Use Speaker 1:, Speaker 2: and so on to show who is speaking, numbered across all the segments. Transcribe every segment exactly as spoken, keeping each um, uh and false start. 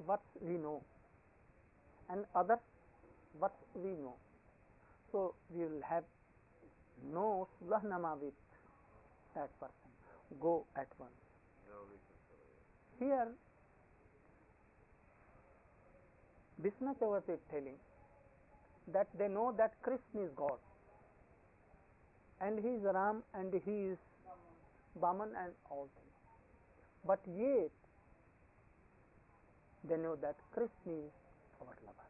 Speaker 1: what we know, and others what we know. So we will have no sulahnama with that person. Go at once.
Speaker 2: No reconciliation.
Speaker 1: Here, Vishnu Chavat is telling that they know that Krishna is God, and he is Ram, and he is Vaman, and all things. But yet, they know that Krishna is our lover.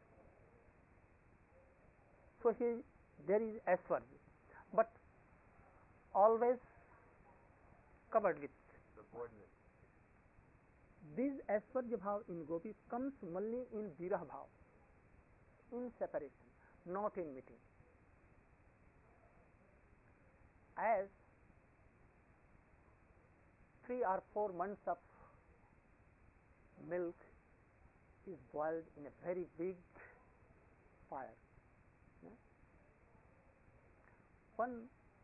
Speaker 1: So he, there is Aishwarya, but always covered with.
Speaker 2: Subordinate.
Speaker 1: This Aishwarya bhav in Gopi comes only in Virah bhav, in separation, not in meeting. As three or four months of milk is boiled in a very big fire. Yeah? One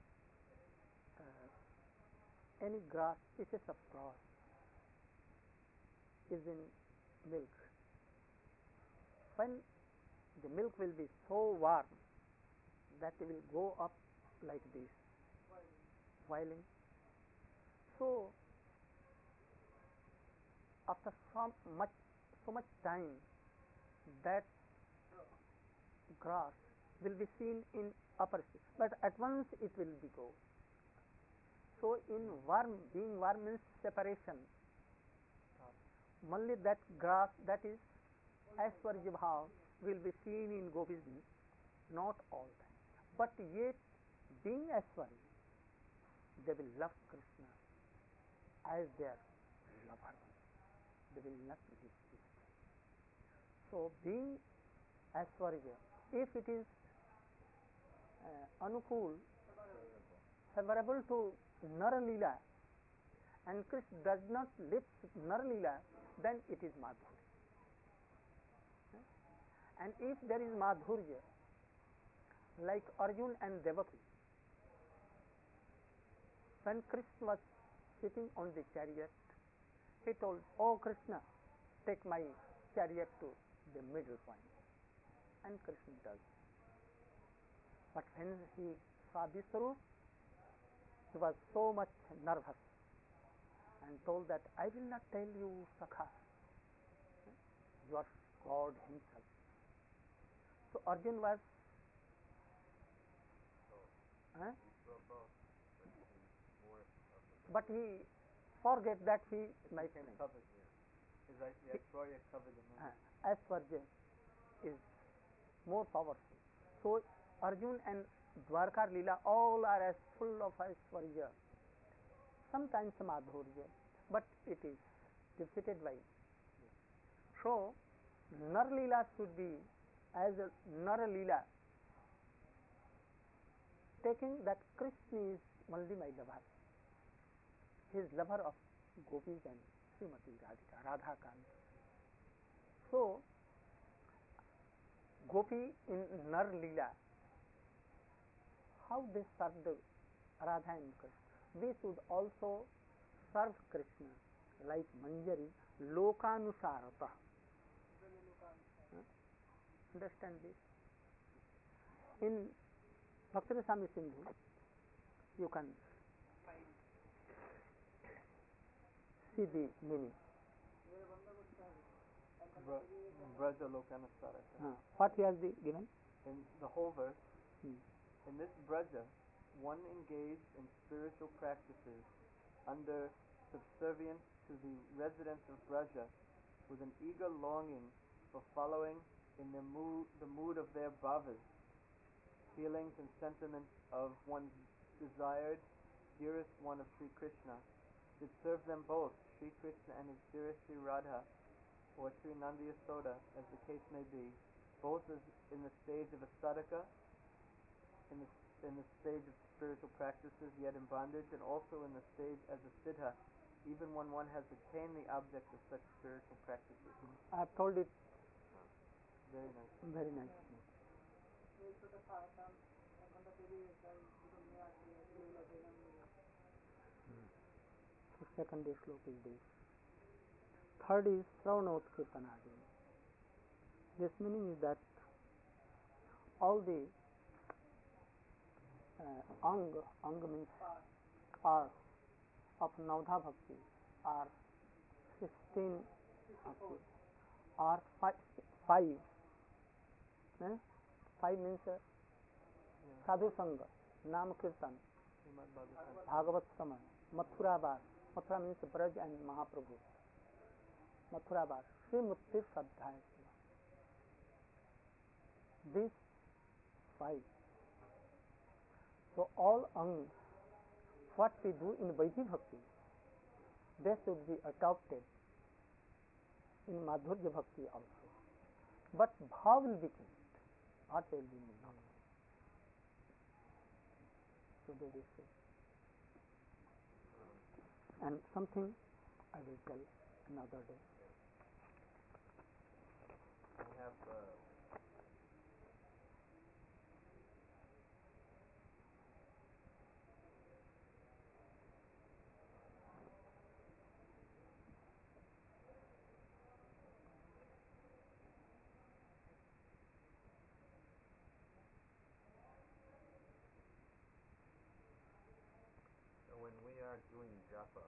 Speaker 1: uh, any grass, pieces of grass is in milk. When the milk will be so warm that it will go up like this, boiling. So after so much so much time, that grass will be seen in upper stage, but at once it will be go. So in warm, being warm means separation. Only that grass, that is Aishwarya bhav, will be seen in Gopis, not all time. But yet, being Aishwarya, they will love Krishna as their lover. They will not resist. So, being Aishwarya, if it is uh, anukul, favorable to Nara Leela, and Krishna does not lift Nara Leela, then it is Madhurya. And if there is Madhurya, like Arjun and Devaki, when Krishna was sitting on the chariot, he told, "Oh Krishna, take my chariot to the middle point." And Krishna does. But when he saw this Swarup, he was so much nervous and told that, "I will not tell you, Sakha, you are God himself." So Arjun was huh? But he forget that he might
Speaker 3: covered. Is like the Aishwarya covered the moon.
Speaker 1: Uh, Aishwarya is more powerful. So Arjun and Dwarka Leela all are as full of Aishwarya. Sometimes Madhurya, but it is defeated by. So Nar Leela should be as a Nar Leela, taking that Krishna is only my lover. He is lover of Gopis and Srimati Radhika, Radha Kant. So Gopi in Nar Leela, how they serve the Radha and Krishna. We should also serve Krishna like Manjari Lokanusarata. Huh? Understand this? In Bhakti-Rasamrita Sindhu, you can see the meaning.
Speaker 3: Braja Lokanusara.
Speaker 1: Uh, what he has the, given?
Speaker 3: In the whole verse,
Speaker 1: hmm.
Speaker 3: in this Braja, one engaged in spiritual practices under subservience to the residents of Braja with an eager longing for following in the mood, the mood of their bhavas, feelings and sentiments of one's desired, dearest one of Sri Krishna, did serve them both, Sri Krishna and his dearest Sri Radha, or Sri Nanda Yasoda, as the case may be, both as in the stage of a sadhaka, in the, in the stage of spiritual practices yet in bondage, and also in the stage as a siddha, even when one has attained the object of such spiritual practices.
Speaker 1: I have told it
Speaker 3: very nice.
Speaker 1: Very nice. Hmm. So second slok is this. Third is Sravanot Kirtanadi. This meaning is that all the uh, ang, ang means are of Navadha Bhakti are sixteen bhakti, or five, five. Eh? Five means uh,
Speaker 3: Yeah.
Speaker 1: Sadhu Sangha, Nam Kirtan,
Speaker 3: Srimad Bhagavatam.
Speaker 1: Bhagavat Saman, Mathura Bar. Mathura means Braj and Mahaprabhu. Mathura Bar, Sri Mukti Sadhyaya. These five. So all angs, what we do in Vaidhi Bhakti, they should be adopted in Madhurya Bhakti also. But bhav will be changed. What will be not. So do this way. And something I will tell another day.
Speaker 2: We have uh, so when we are doing japa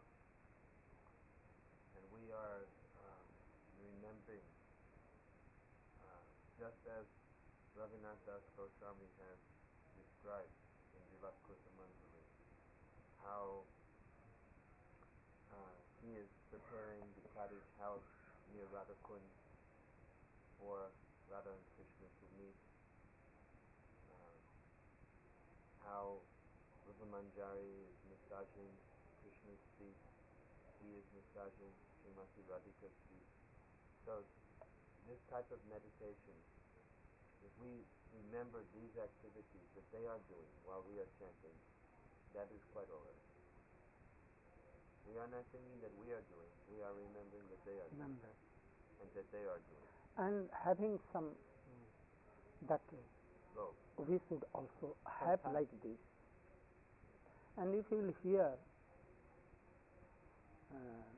Speaker 2: and we are um, remembering, uh, just as Ravinath Das Goswami has described in Vilakuta Manjari, how uh, he is preparing the cottage house near Radhakund for Radha and Krishna to meet, uh, how Rupa Manjari is massaging Krishna's feet, he is massaging Srimati Radhika's feet. So this type of meditation, if we remember these activities that they are doing while we are chanting, that is quite alright. We are not thinking that we are doing, we are remembering that they are doing,
Speaker 1: Remember.
Speaker 2: and that they are doing.
Speaker 1: And having some that way,
Speaker 2: So,
Speaker 1: we should also have
Speaker 3: Sometimes.
Speaker 1: like this. And if you will hear uh,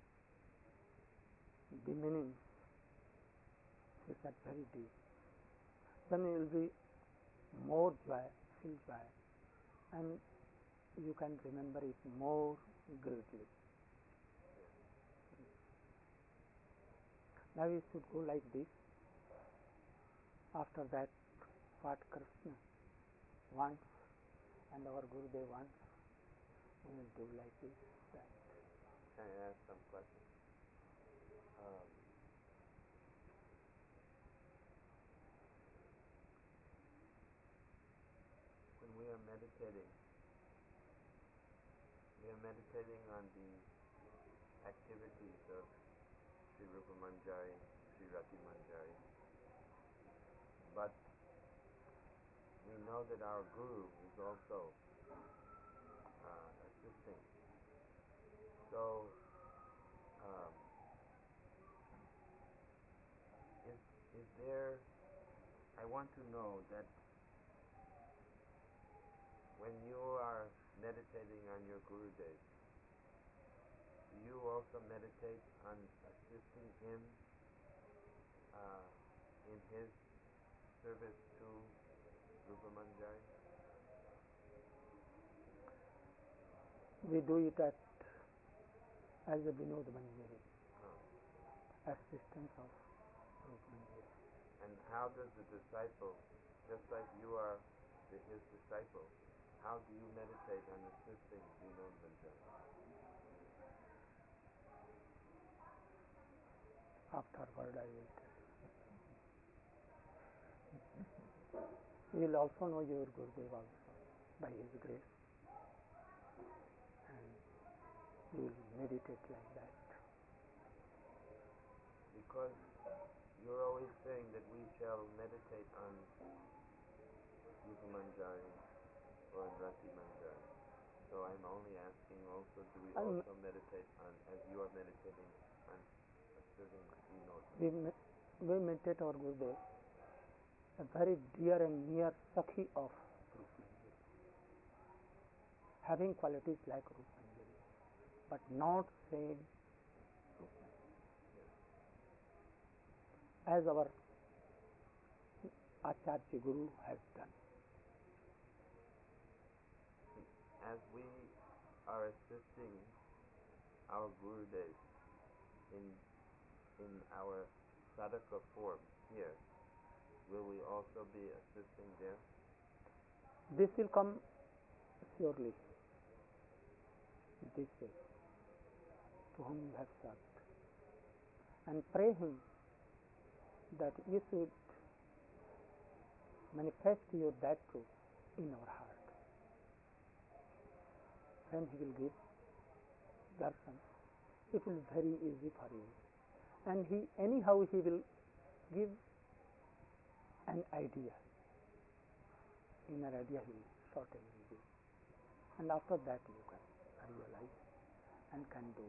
Speaker 1: the meanings which are very deep, then you will be more joy, feel joy, and you can remember it more greatly. Now we should go like this. After that, what Krishna wants and our Gurudev wants, we will do like this. That.
Speaker 2: can I ask some questions? Um, when we are meditating, we are meditating on the activities of Sri Rupa Manjari, Sri Rati Manjari, but we know that our Guru is also uh, assisting. So, um, is is there? I want to know that when you are meditating on your Gurudev, do you also meditate on assisting him uh, in his service to Rupa Manjari?
Speaker 1: We do it at as a Vinod Manjari,
Speaker 2: Huh.
Speaker 1: assistance of Rupa Manjari.
Speaker 2: And how does the disciple, just like you are the, his disciple, how do you meditate on assisting Vinod Manjari?
Speaker 1: Afterward, I will tell you. You will also know your Gurudev also by his grace, and you will meditate like that.
Speaker 2: Because you're always saying that we shall meditate on Rupa Manjari or Rati Manjari. So I'm only asking also, do we
Speaker 1: I'm-
Speaker 2: also meditate on, as you are meditating on serving Vinod?
Speaker 1: We, me- we meditate our Gurudev, a very dear and near Sakhi of Rupa Manjari, having qualities like Rupa Manjari, but not same Rupa Manjari. As our Acharya Guru has done.
Speaker 2: As we are assisting our Gurudev in in our sadhaka form here, will we also be assisting there?
Speaker 1: This will come surely this way, to whom you have served, and pray him that you should manifest your that truth in our heart. When he will give darshan, it will be very easy for you, and he anyhow he will give an idea. Inner idea he will certainly give, and after that you can realize and can do.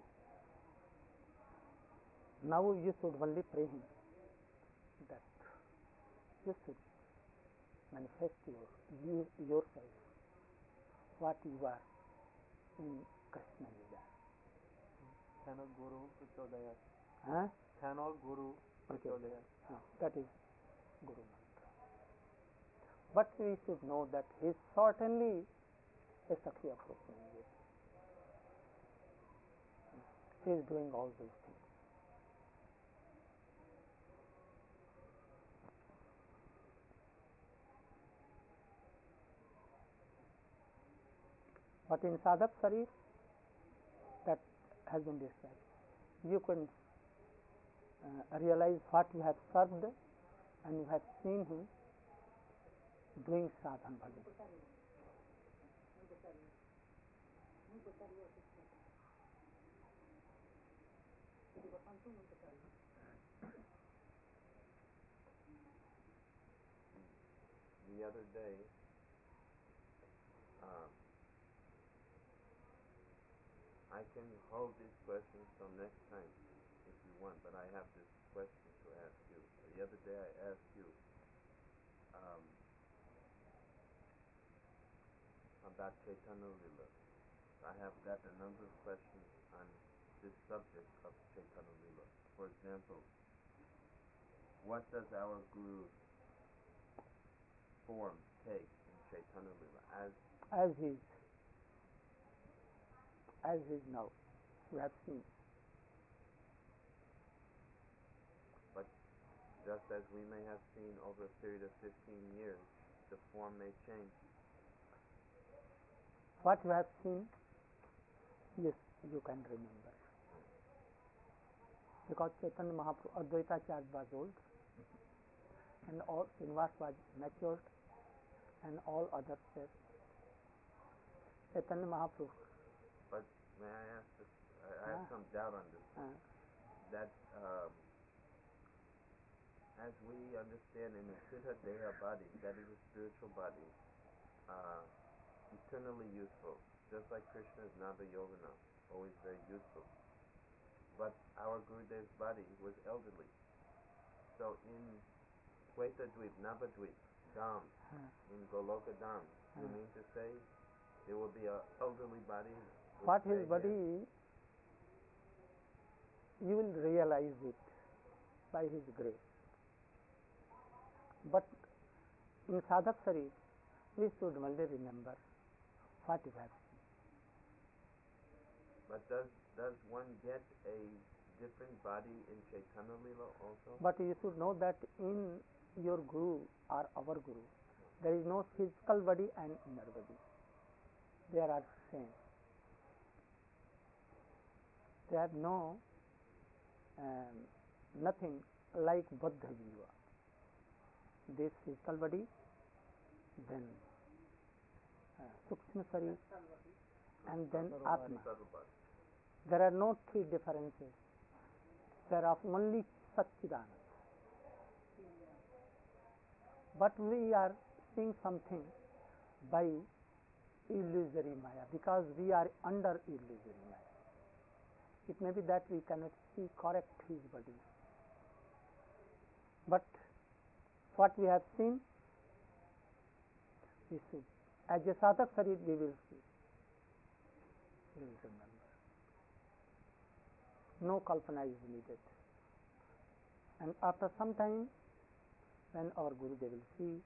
Speaker 1: Now you should only pray him that you should manifest your you yourself what you are in Krishna Lila.
Speaker 3: Channel Guru Prachodayat.
Speaker 1: Huh?
Speaker 3: Channel Guru
Speaker 1: Okay.
Speaker 3: Prachodayat.
Speaker 1: No, that is Guru Mantra. But we should know that he is certainly a Sakhi of Rukmini. He is doing all those things. But in Sadhak Sarir, that has been described. You can uh, realize what you have served, and you have seen him doing sadhan bhajan.
Speaker 2: The other day, um, I can hold these questions till next time if you want, but I have this question to ask you. The other day I asked you um, about Chaitanya Lila. I have got a number of questions on this subject of Chaitanya Lila. For example, what does our Guru form take in Chaitanya Lila as
Speaker 1: As he is, as he is now, you have seen.
Speaker 2: But just as we may have seen over a period of fifteen years, the form may change.
Speaker 1: What you have seen, yes, you can remember. Because Chaitanya Mahaprabhu, Advaitacharya was old, and all Srinivas was matured, and all others were. Chaitanya Mahaprabhu.
Speaker 2: But may I ask this? I, I have
Speaker 1: Ah.
Speaker 2: some doubt on this.
Speaker 1: Uh,
Speaker 2: That um, as we understand in the Siddha Deha body, that is a spiritual body, uh, eternally useful, just like Krishna's Nava Yogana, always very useful. But our Gurudev's body was elderly. So in Kweta Dweep, Navadweep, Dham,
Speaker 1: uh,
Speaker 2: in Goloka Dham, you
Speaker 1: Hmm.
Speaker 2: mean to say there will be an elderly body? with
Speaker 1: what
Speaker 2: gray
Speaker 1: his
Speaker 2: hair?
Speaker 1: body, you will realize it by his grace. But in Sadhak Sarir, we should only remember what you have seen.
Speaker 2: But does does one get a different body in Chaitanya Lila also?
Speaker 1: But you should know that in your Guru or our Guru, there is no physical body and inner body. They are same. They have no um, nothing like Buddha Jiva. This physical body, then uh, Sukshma Sarir, and then Atma.
Speaker 2: Subtle body.
Speaker 1: There are no three differences. There are only Satchidananda. But we are seeing something by illusory Maya, because we are under illusory Maya. It may be that we cannot see correct his body. But what we have seen, we should, as a sadhak sarir, we will see. We will remember. No kalpana is needed. And after some time, when our Gurudev will see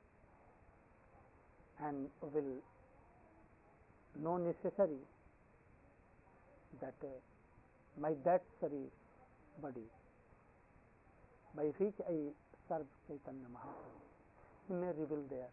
Speaker 1: and will know necessary that uh, by that Sharir body, by which I serve Chaitanya Mahaprabhu, he may reveal there.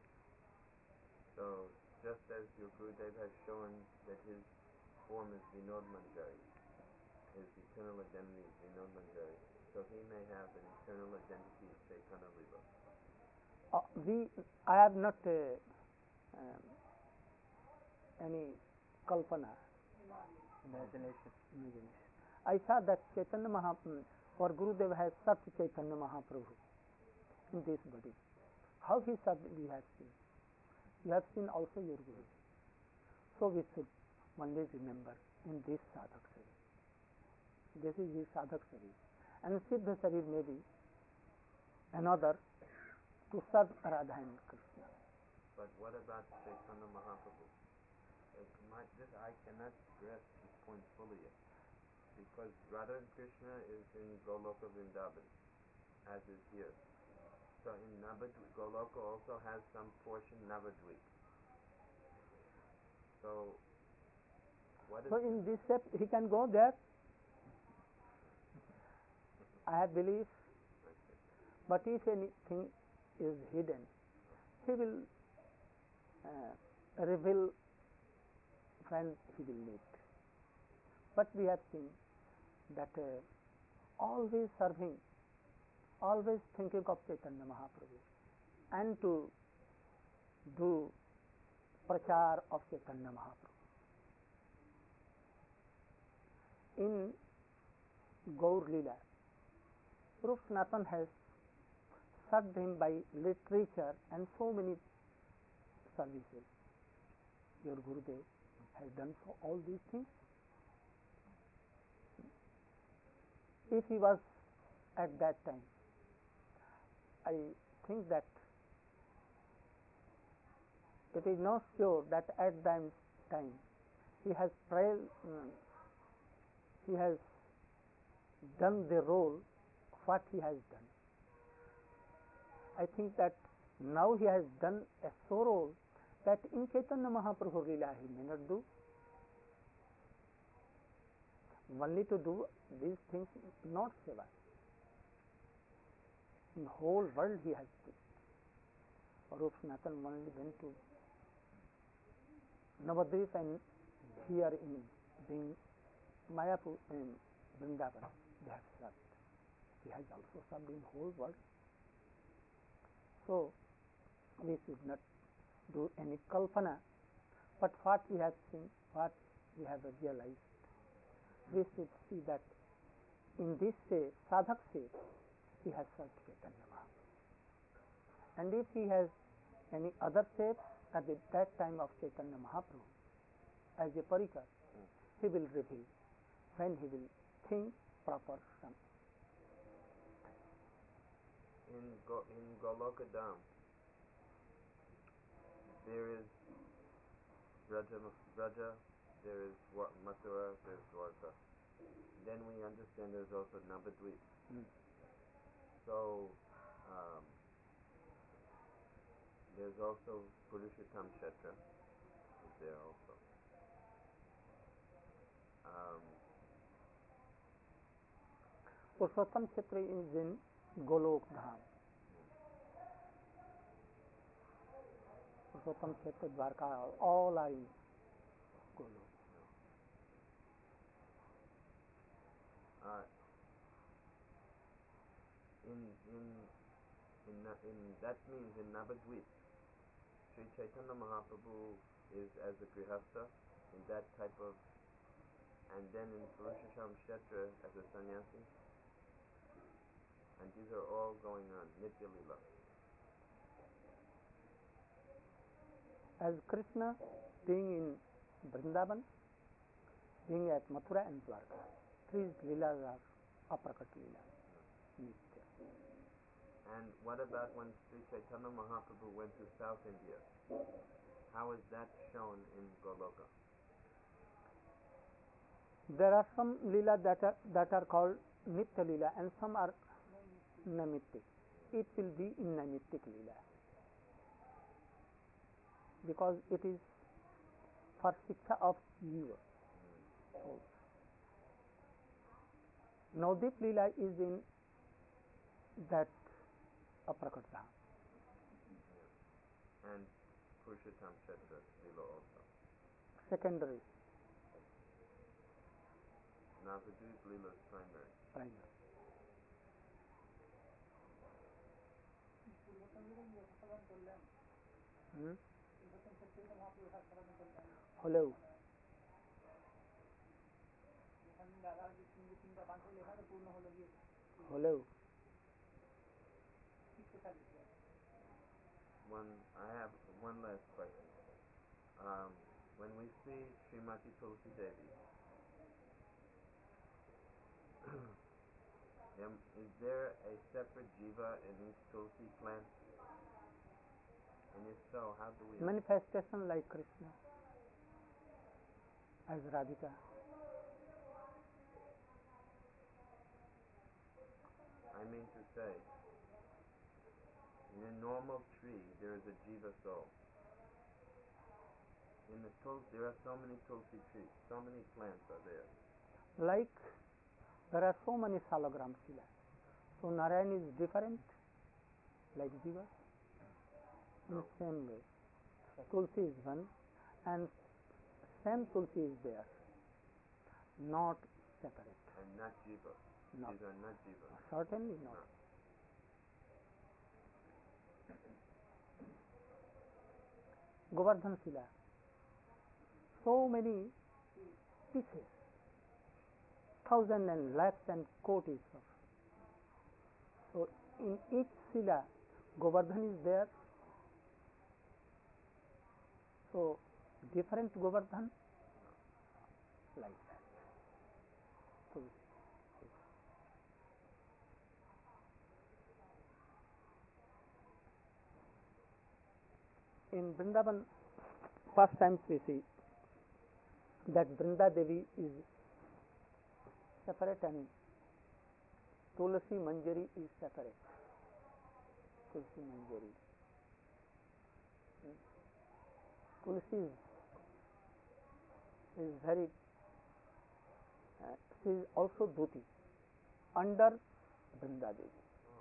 Speaker 2: So, just as your Gurudev has shown that his form is Vinod Manjari, his eternal identity is Vinod Manjari, so he may have an eternal identity of Chaitanya Lila.
Speaker 1: Uh, we, I have not uh, um, any kalpana,
Speaker 3: Imagination.
Speaker 1: imagination. I saw that Chaitanya Mahaprabhu, our Gurudev has served Chaitanya Mahaprabhu in this body. How he served, we have seen. You have seen also your Guru. So we should only remember in this sadhak sharir. This is his sadhak sharir. And Siddha sharir may be another to serve Radha and Krishna.
Speaker 2: But what about Chaitanya Mahaprabhu? Uh, my, this, I cannot grasp this point fully yet. Because Radha and Krishna is in Goloka Vrindavan, as is here. So in Navadvip, Goloka also has some portion Navadvip. So, what is
Speaker 1: So in this step he can go there. I have belief, but if anything is hidden, he will uh, reveal when he will need. But we have seen that uh, always serving, always thinking of Chaitanya Mahaprabhu, and to do prachar of Chaitanya Mahaprabhu. In Gaur Leela, Rup Sanatan has served him by literature and so many services. Your Gurudev has done so all these things. If he was at that time, I think that it is not sure that at that time he has tried, um, he has done the role what he has done. I think that now he has done a so role that in Chaitanya Mahaprabhu Leela he may not do. Only to do these things, not seva. In whole world he has done. Rup Sanatan only went to Navadvip and here in being Mayapur in Vrindavan they have served. He has also served in whole world. So we should not do any kalpana, but what we have seen, what we have realized, we should see that in this shape, sadhak shape, he has served Chaitanya Mahaprabhu. And if he has any other shape at the, that time of Chaitanya Mahaprabhu, as a parikar, he will reveal when he will think proper some.
Speaker 2: in Go, in Goloka Dham, there is Braja, Braja, there is Mathura, there is Dwarka. Then we understand there is also Navadvip.
Speaker 1: Mm.
Speaker 2: So um, there's also Purushottam Kshetra is there also. Um,
Speaker 1: Purushottam Kshetra is in Golok Dham. Purushottam Kshetra, Dwarka, all are in Golok.
Speaker 2: uh, in in in Na- in that means in Navadvip, Sri Chaitanya Mahaprabhu is as a grihastha in that type of, and then in Purushottam Kshetra as a sannyasi, and these are all going on Nitya Lila.
Speaker 1: As Krishna being in Vrindavan, being at Mathura and Dwarka, three Leelas are Aprakat Leela, Nitya.
Speaker 2: And what about when Sri Chaitanya Mahaprabhu went to South India? How is that shown in Goloka?
Speaker 1: There are some Leela that are, that are called Nitya Leela and some are Namitti. it will be in Naimittik Leela, because it is for Shiksha of Jiva. So, Navadip Leela is in that Aprakat Dham.
Speaker 2: And Purushottam Kshetra Leela also.
Speaker 1: Secondary,
Speaker 2: Navadip Leela is primary.
Speaker 1: primary. Hmm? Hello. Hello.
Speaker 2: One, I have one last question. Um, when we see Srimati Tulsi Devi, um, is there a separate jiva in each Tulsi plant? And if so, how do we...
Speaker 1: Manifestation like Krishna as Radhika.
Speaker 2: I mean to say, in a normal tree, there is a jiva soul. In the Tulsi, there are so many Tulsi trees, so many plants are there.
Speaker 1: Like there are so many salagram Shila. So Narayan is different, like Jiva. In the same way, Tulsi is one, and same Tulsi is there, not separate.
Speaker 2: And not jiva.
Speaker 1: Not.
Speaker 2: These are not jiva.
Speaker 1: Certainly not.
Speaker 2: No.
Speaker 1: Govardhan Shila. So many pieces, thousands and lakhs and kotis of. So in each Shila, Govardhan is there. So different Govardhan, like that. So, in Vrindavan, first time we see that Vrinda Devi is separate and Tulsi Manjari is separate. Tulsi Manjari. Tulsi is, is very, uh, she is also Dhuti under Vrinda Devi.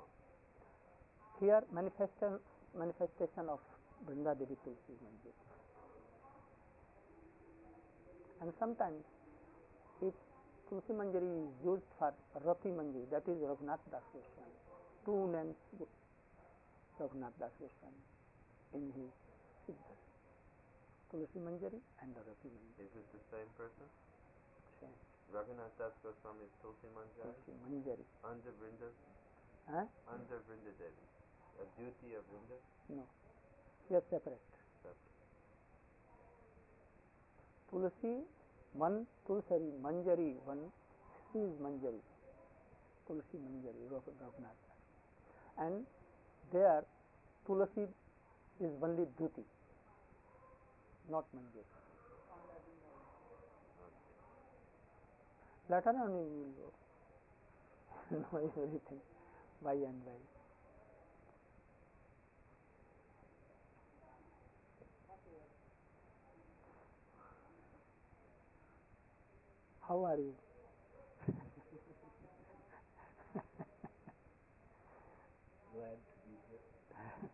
Speaker 1: Here manifestation, manifestation of Vrinda Devi Tulsi Manjari. And sometimes if Tulsi Manjari is used for Rati Manjari, that is Raghunath Das Goswami. Two names Raghunath Das Goswami in his Siddha. Tulsi Manjari and Rati Manjari.
Speaker 2: Is it the same person?
Speaker 1: Same.
Speaker 2: Raghunath Das Goswami is Tulsi Manjari?
Speaker 1: Tulsi Manjari.
Speaker 2: Under Vrinda?
Speaker 1: Huh?
Speaker 2: Under Vrinda Devi. A duty of Vrinda?
Speaker 1: No. They are separate.
Speaker 2: Separate.
Speaker 1: Tulsi, one Tulsi Manjari, one she is Manjari. Tulsi Manjari, Raghunath. And there Tulsi is only Dhuti, not Manjari. Later on we will know everything by and by. How are you?
Speaker 2: Glad to be here.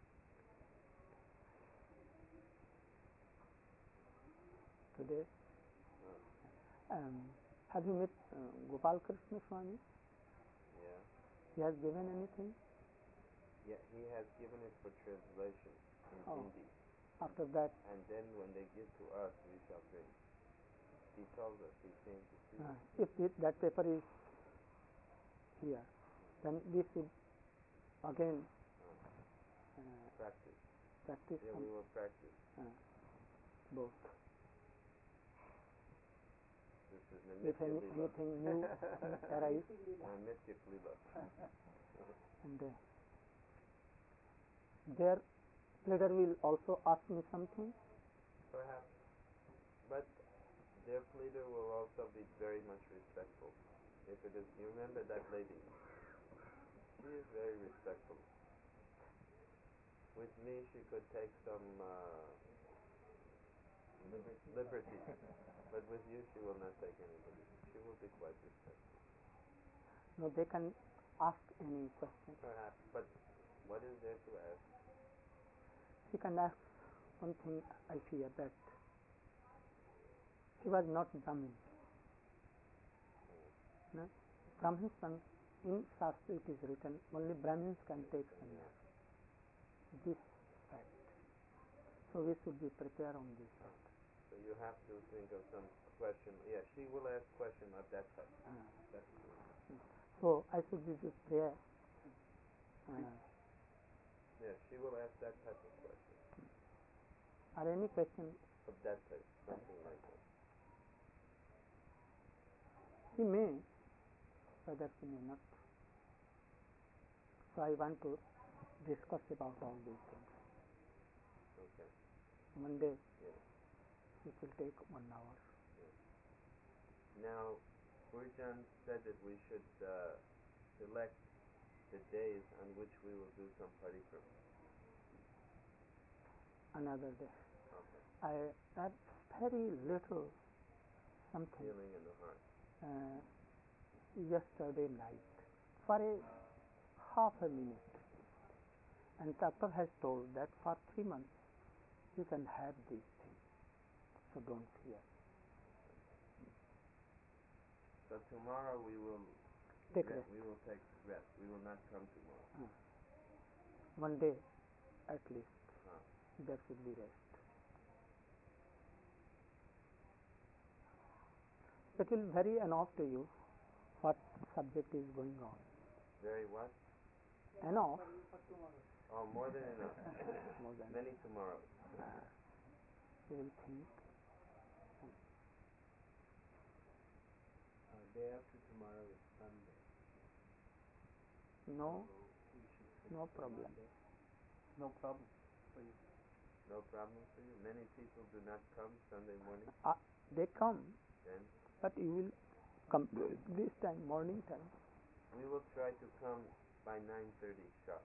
Speaker 1: Today, um, have you met uh, Gopal Krishna Swami?
Speaker 2: Yeah.
Speaker 1: He has given anything?
Speaker 2: Yeah, he has given it for translation in
Speaker 1: Oh.
Speaker 2: Hindi.
Speaker 1: After that,
Speaker 2: And then when they give to us, we shall bring. He told us, he came to see
Speaker 1: uh,
Speaker 2: us.
Speaker 1: if it, that paper is here, then we should again uh,
Speaker 2: Practice.
Speaker 1: practice
Speaker 2: Yeah,
Speaker 1: some,
Speaker 2: we will practice.
Speaker 1: uh, both.
Speaker 2: This is
Speaker 1: If
Speaker 2: Nitya
Speaker 1: any,
Speaker 2: Lila.
Speaker 1: anything new arise,
Speaker 2: Uh, Nitya Lila.
Speaker 1: and uh, their leader will also ask me something.
Speaker 2: Perhaps. But their pleader will also be very much respectful. If it is, you remember that lady, she is very respectful. With me, she could take some uh,
Speaker 4: Liberty.
Speaker 2: liberty, but with you, she will not take any liberty. She will be quite respectful.
Speaker 1: No, they can ask any question.
Speaker 2: Perhaps, but what is there to ask?
Speaker 1: She can ask one thing. I fear that she was not Brahmin. No? Brahmin son, in Shastra it is written only Brahmins can take sannyas. This fact. So we should be prepared on this side.
Speaker 2: So you have to think of some question. Yeah, she will ask question of that type.
Speaker 1: Uh,
Speaker 2: That's true.
Speaker 1: so I should be prepared. Uh,
Speaker 2: Yeah, she will ask that type of question.
Speaker 1: are any question?
Speaker 2: Of that type, something like that.
Speaker 1: She may, whether she may not. So I want to discuss about all these things.
Speaker 2: Okay.
Speaker 1: One day
Speaker 2: Yes.
Speaker 1: it will take one hour.
Speaker 2: Yes. Now, Gurjan said that we should uh, select the days on which we will do some parikrama.
Speaker 1: Another day.
Speaker 2: Okay.
Speaker 1: I had very little something
Speaker 2: Feeling in the heart.
Speaker 1: uh, yesterday night for a half a minute, and doctor has told that for three months you can have these things, so don't fear.
Speaker 2: So tomorrow we will
Speaker 1: Take
Speaker 2: re-
Speaker 1: rest.
Speaker 2: we will take rest. We will not come tomorrow.
Speaker 1: Uh, one day at least
Speaker 2: Uh,
Speaker 1: there should be rest. It will vary enough to you what subject is going on.
Speaker 2: very what?
Speaker 1: Enough.
Speaker 2: Oh, more than enough.
Speaker 1: More than
Speaker 2: Many tomorrows.
Speaker 1: uh, you will think.
Speaker 4: Uh, day after tomorrow is Sunday.
Speaker 1: No,
Speaker 4: So we should fix
Speaker 1: no
Speaker 4: for
Speaker 1: problem.
Speaker 4: Monday.
Speaker 3: No problem for you.
Speaker 2: No problem for you. Many people do not come Sunday morning.
Speaker 1: Uh, they come,
Speaker 2: Then
Speaker 1: but you will come this time, morning time.
Speaker 2: we will try to come by nine thirty sharp.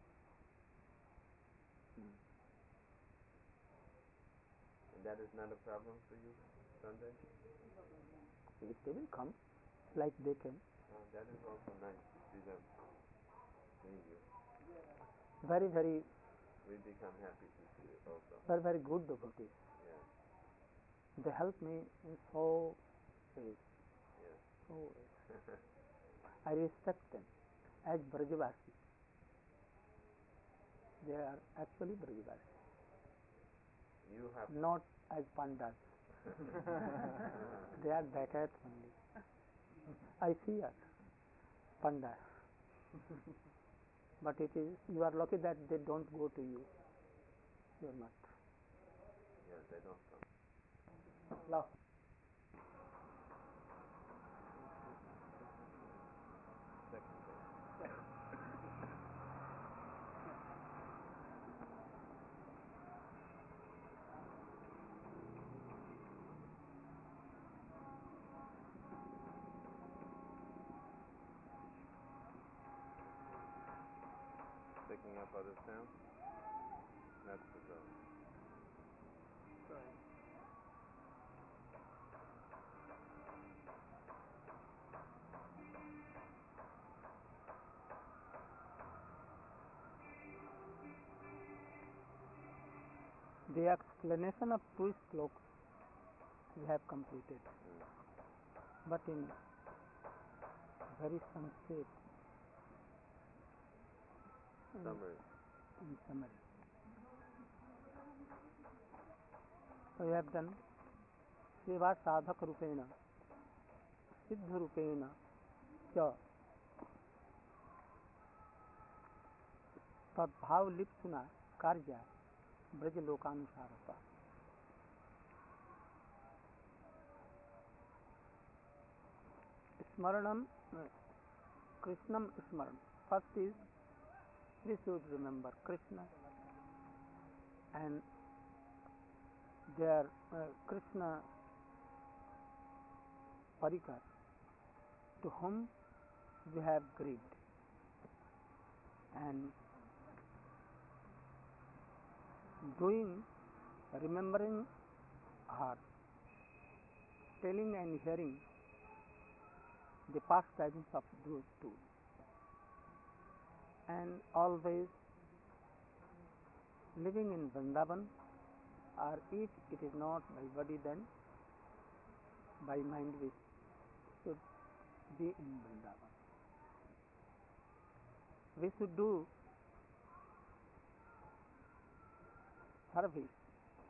Speaker 2: And that is not a problem for you, Sunday?
Speaker 1: If they will come, like they can.
Speaker 2: Uh, that is also nice to see them, seeing you.
Speaker 1: Very, very,
Speaker 2: We become happy to see it also.
Speaker 1: very, very good devotees.
Speaker 2: Yes,
Speaker 1: They help me in so ways,
Speaker 2: yes.
Speaker 1: so ways. I respect them as Brajavasi. They are actually Brajavasi,
Speaker 2: You have
Speaker 1: not as Pandas. They are Dakats only. I fear Panda. But it is, you are lucky that they don't go to you. You are not.
Speaker 2: yes, they don't come.
Speaker 1: Love.
Speaker 2: Second day. Picking up other sounds? That's the zone.
Speaker 3: Sorry.
Speaker 1: The explanation of two slokas we have completed,
Speaker 2: Mm.
Speaker 1: but in very sankshet, in,
Speaker 2: Summary.
Speaker 1: in summary. So we have done सेवा साधक रूपेण सिद्ध रूपेण च तद्भाव लिप्सुना कार्य Braj लोकानुसारता. Smaranam, uh, Krishnam Smaran. First is we should remember Krishna and their uh, Krishna Parikar, to whom we have greed. and doing, remembering or telling and hearing the past tidings of those two, and always living in Vrindavan, or if it is not by body, then by mind we should be in Vrindavan. We should do service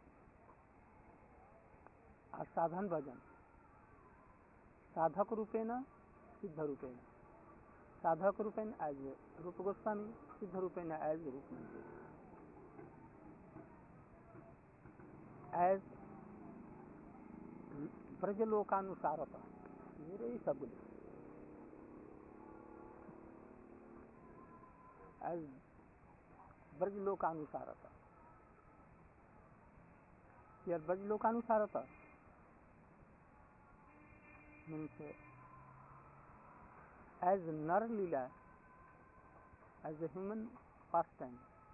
Speaker 1: or sadhan bhajan, sadhak rupena, siddha rupena. Sadhak rupena as Rupa Goswami, siddha rupena as Rupanandi. As Brajalokanusarata, mere sabuli. As Brajalokanusarata. Here Brajalokanusarata means as Nar Leela, as a human pastime,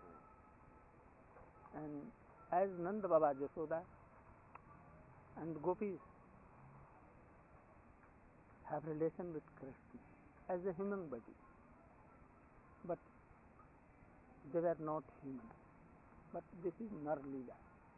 Speaker 1: and as Nanda Baba, Jasoda and Gopis have relation with Krishna as a human body, but they were not human. But this is Nar Leela.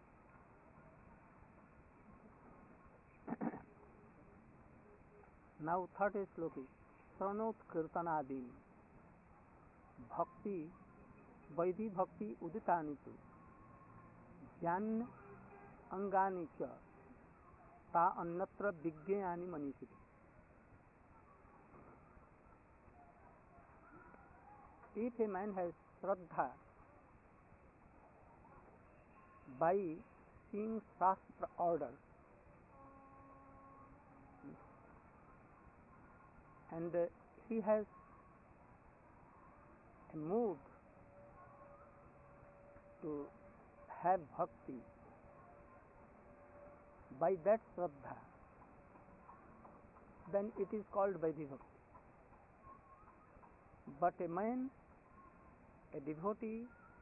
Speaker 1: Now third sloki, Pranot Kirtanadin, Bhakti, Vaidhi Bhakti Uditanitu, Jnana Angani Cha, Ta Annatra Vigyani Manishiti. If a man has Shraddha by seeing Shastra orders, and uh, he has a mood to have bhakti by that Shraddha, then it is called Vaidhi Bhakti. But a man, a devotee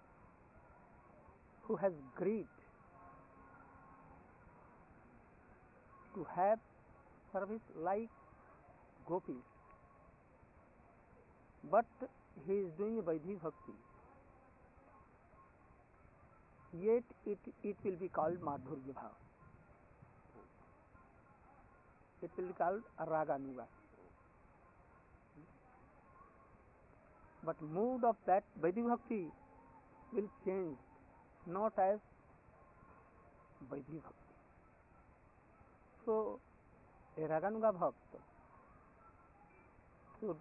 Speaker 1: who has greed to have service like gopis, but he is doing Vaidhi Bhakti, yet it, it will be called Madhurya Bhav. It will be called Raganuga. But mood of that Vaidhi Bhakti will change, not as Vaidhi Bhakti. So, a Raganuga Bhakta should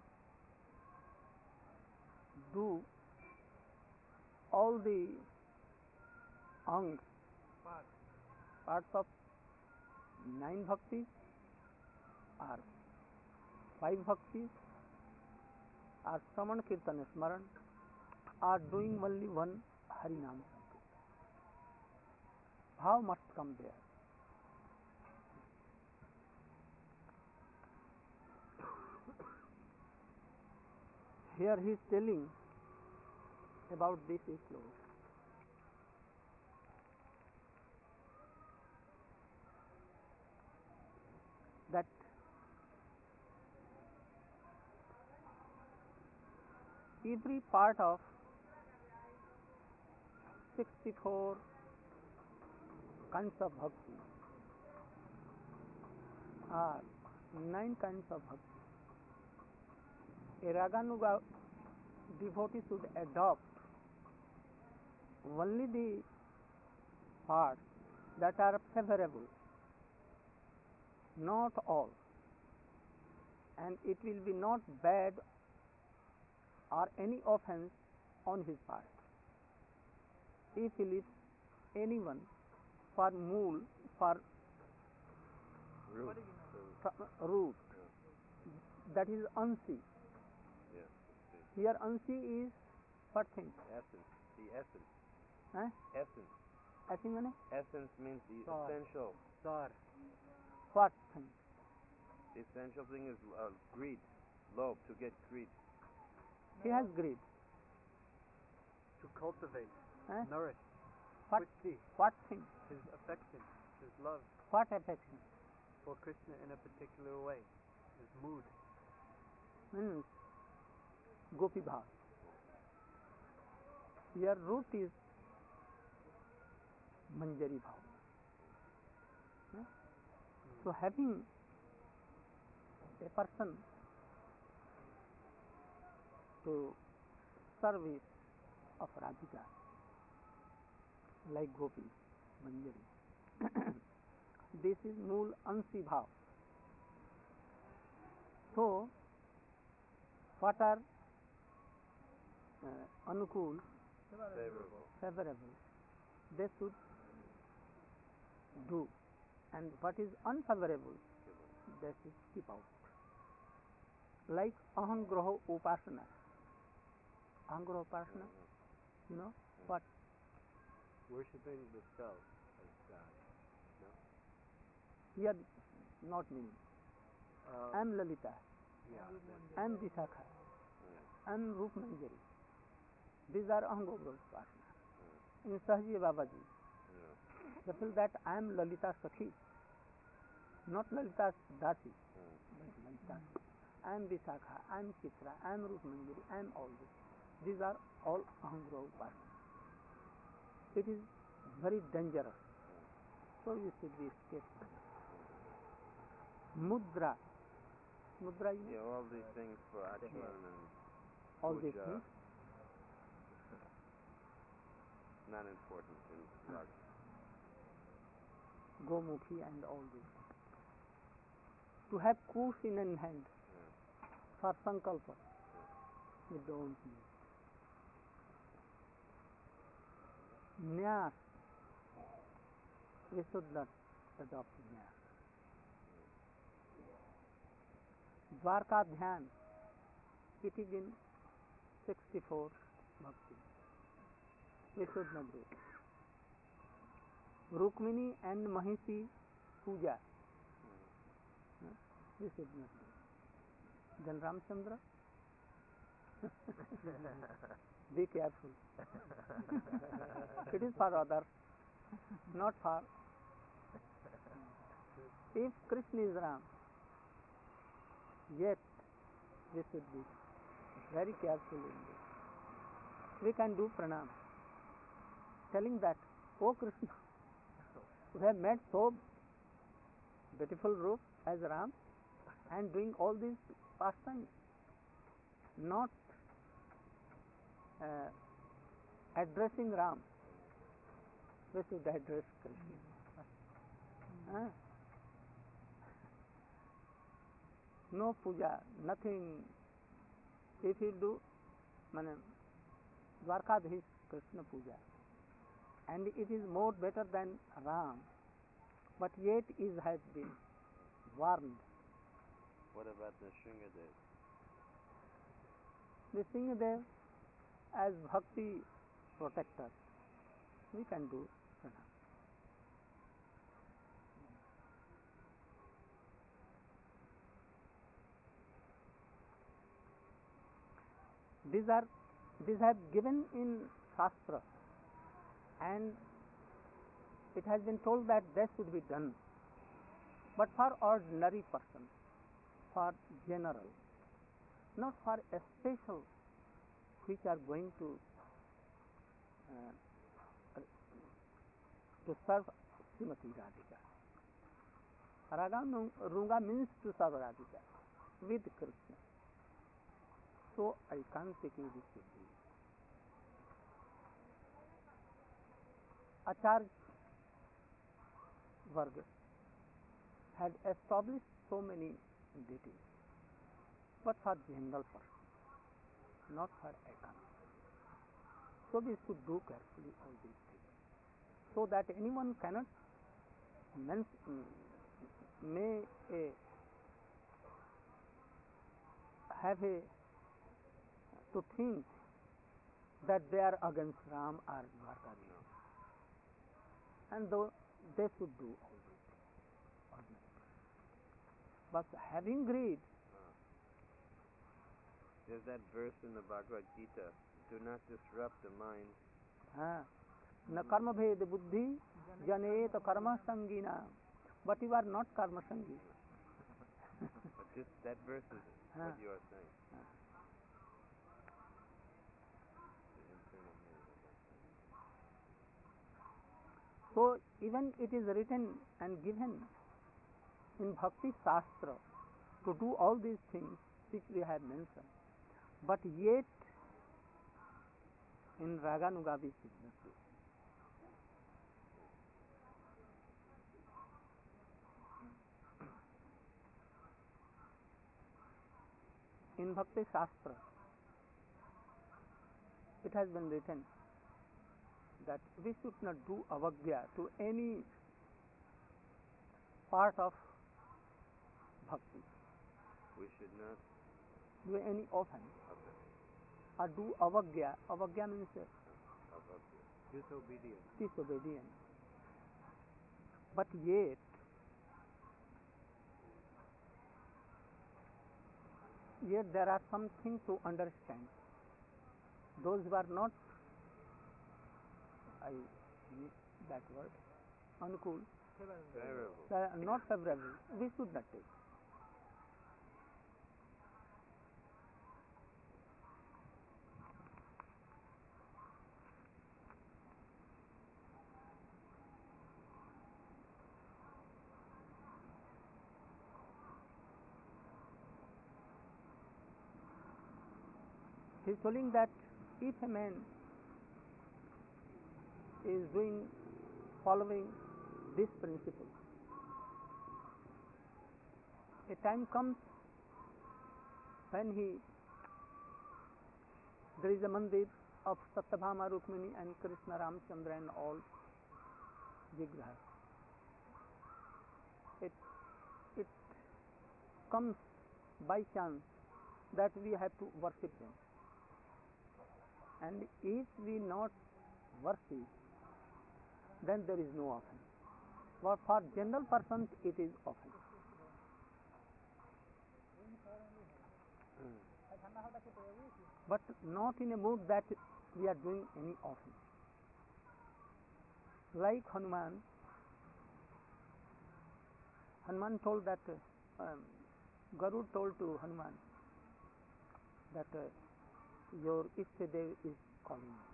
Speaker 1: do all the angs, parts of nine bhaktis or five bhaktis, or Shravan Kirtan Smaran, or doing only one Harinam Sankirtan. Bhav must come there. Here he is telling about this sloka. That every part of sixty-four kinds of bhakti are nine kinds of bhakti. A Raganuga devotee should adopt only the parts that are favorable, not all, and it will be not bad or any offense on his part. If he leaves anyone for mool, for
Speaker 2: Root.
Speaker 1: root, that is ansi.
Speaker 2: Yeah.
Speaker 1: Here ansi is what thing?
Speaker 2: Essence. The essence.
Speaker 1: Huh?
Speaker 2: Essence.
Speaker 1: I think mane?
Speaker 2: Essence means the
Speaker 3: Sar.
Speaker 2: essential.
Speaker 3: Sar.
Speaker 1: What thing?
Speaker 2: The essential thing is uh, greed, love, to get greed.
Speaker 1: He has greed.
Speaker 3: to cultivate,
Speaker 1: Eh?
Speaker 3: nourish,
Speaker 1: What,
Speaker 3: Vritti,
Speaker 1: what thing?
Speaker 3: his affection, his love
Speaker 1: What affection?
Speaker 3: for Krishna in a particular way, his mood.
Speaker 1: Means Gopi Bhav. Your root is Manjari Bhav. Eh? So having a person to service of Radhika like Gopi, Manjari. This is Mool Ansi Bhav. So, what are uh, Anukul,
Speaker 2: Favorable.
Speaker 1: favorable, they should do, and what is unfavorable, they should keep out. Like Ahangraha Upasana. Ahangraha Upasana, you know what?
Speaker 4: Worshipping the self as God. No?
Speaker 1: Here not meaning.
Speaker 3: Uh,
Speaker 1: I am Lalita,
Speaker 4: Yeah.
Speaker 1: I am Vishakha, I am Rup Manjari. These are Ahangraha Upasana. In Sahaji Babaji, they feel that I am Lalita Sakhi, not Lalita Dasi, but Lalita. I am Vishakha, I am Chitra, I am Rup Manjari, I am all this. These are all Ahangraha Upasana. It is very dangerous. So you should be careful. Mudra. Mudra, you know,
Speaker 2: Yeah, all these things for Atman and
Speaker 1: all these
Speaker 2: puja.
Speaker 1: things.
Speaker 2: Not important in Bhakti.
Speaker 1: Gomukhi and all this. To have kush in an hand for sankalpa, we don't need. Nyas, we should not adopt nyas. Dwarka Dhyan, it is in sixty-four Bhakti. We should not do. Rukmini and Mahisi Puja, we should not do. Then Ramchandra, be careful. It is for others, not for. If Krishna is Ram, yet we should be very careful in this. We can do pranam, telling that, O Krishna, you have made so beautiful roop as Ram and doing all these pastimes, not uh, addressing Ram, we should address Krishna. Huh? No puja, nothing. If you do mane, Dwarkadhish Krishna puja, and it is more better than Ram, but yet is has been warned.
Speaker 2: What about the Shringadev?
Speaker 1: The Singhadev as Bhakti protector, we can do pranam. These are these have given in Shastra, and it has been told that this should be done. But for ordinary person, for general, not for a special which are going to uh, to serve Srimati Radhika. Raga Runga means to serve Radhika with Krishna. So Aikantikhi this should be. Acharya Varga had established so many deities, but for general person, not for Aikant. So we should do carefully all these things, so that anyone cannot men- may a, have a to think that they are against Ram or Dwarkadhish, and though they should do all these things, ordinary. But having greed,
Speaker 2: There's that verse in the Bhagavad Gita,
Speaker 4: do not disrupt the mind.
Speaker 1: हाँ, न कर्म भेद बुद्धि जनेत कर्म संगीना, but you are not karma sangi.
Speaker 4: But this, that verse is
Speaker 1: Huh.
Speaker 4: what you are saying.
Speaker 1: Huh.
Speaker 4: The internal mirror of that thing.
Speaker 1: So even it is written and given in Bhakti Shastra to do all these things which we have mentioned, but yet in Raganuga we should not do. In Bhakti Shastra it has been written that we should not do avagya to any part of bhakti,
Speaker 4: We should not
Speaker 1: do any offense
Speaker 4: offend,
Speaker 1: or do avagya. Avagya means uh,
Speaker 4: of disobedience.
Speaker 1: disobedience. But yet yet there are some things to understand. Those who are not, I use that word, anukul,
Speaker 4: Favorable.
Speaker 1: they are not favorable, we should not take. He is telling that if a man is doing, following this principle, a time comes when he, there is a mandir of Satyabhama, Rukmini and Krishna, Ramchandra and all Vigrahas. It, it comes by chance that we have to worship them. And if we not worship, then there is no offense. But for general persons it is offense. But not in a mood that we are doing any offense. Like Hanuman, Hanuman told that, uh, um, Garud told to Hanuman that uh, your Ishtadev is calling you.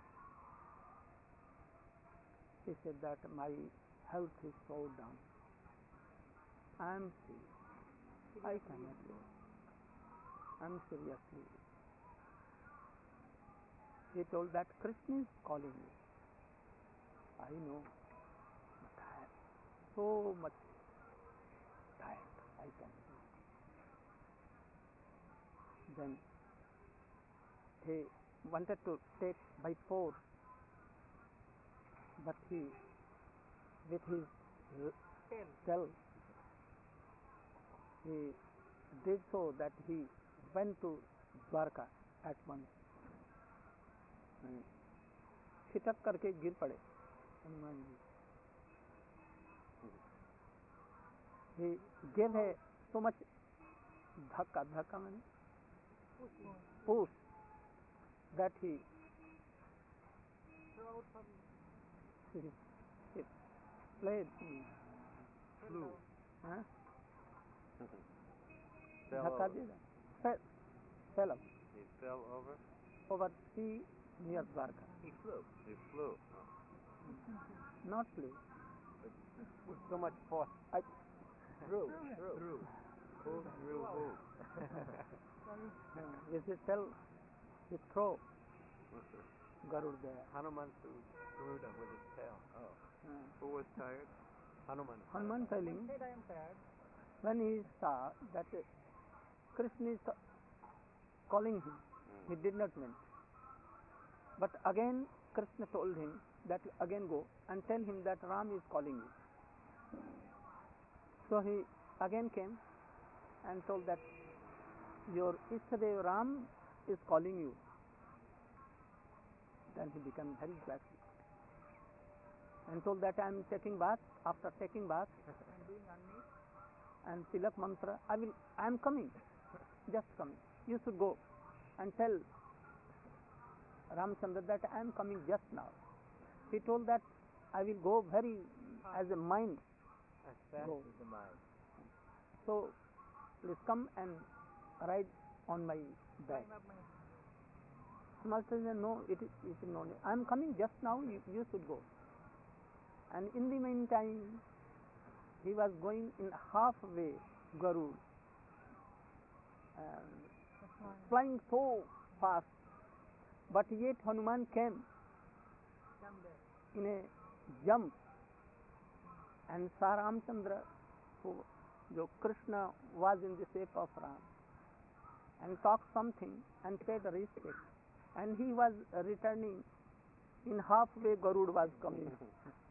Speaker 1: He said that my health is so down. I am sick. I cannot go. I am seriously ill. He told that Krishna is calling you. I know, but I am so much tired. I cannot go. Then he wanted to take by force, but he, with his tail, he did so that he went to Dwarka at once. छिटक करके गिर पड़े Hanuman ji. He gave a so much धक्का धक्का मैंने push that he he, he played
Speaker 4: Flew.
Speaker 1: huh?
Speaker 4: Fell
Speaker 1: धक्का
Speaker 4: over.
Speaker 1: दिया, fell, fell up
Speaker 4: He fell over.
Speaker 1: over sea near Dwarka.
Speaker 4: He flew. He flew. Oh.
Speaker 1: Not flew.
Speaker 3: With so much force.
Speaker 1: I,
Speaker 3: Through.
Speaker 4: Through. Through. Who threw who?
Speaker 1: uh, we should tell, he throw Garud there.
Speaker 3: Hanuman threw Garuda with his tail.
Speaker 4: Oh.
Speaker 1: Uh,
Speaker 4: Who was tired?
Speaker 3: Hanuman.
Speaker 1: Hanuman telling, when he saw that uh, Krishna is calling him, he did not went. But again Krishna told him that again go and tell him that Ram is calling you. So he again came and told that your Ishtadev Ram is calling you. Then he became very joyful and told that I am taking bath. After taking bath and Tilak mantra, I will, I am coming, just coming. You should go and tell Ramchandra that I am coming just now. He told that I will go very as a mind.
Speaker 2: As fast
Speaker 1: Go.
Speaker 2: as the mind.
Speaker 1: So please come and ride on my back. Master said, no, it is, it is no need. I am coming just now, you, you should go. And in the meantime, he was going in halfway Garud, and flying so fast. But yet Hanuman came in a jump, and Sir Ramchandra, who जो Krishna was in the shape of Ram, and talked something and paid respect, and he was returning in halfway Garud was coming.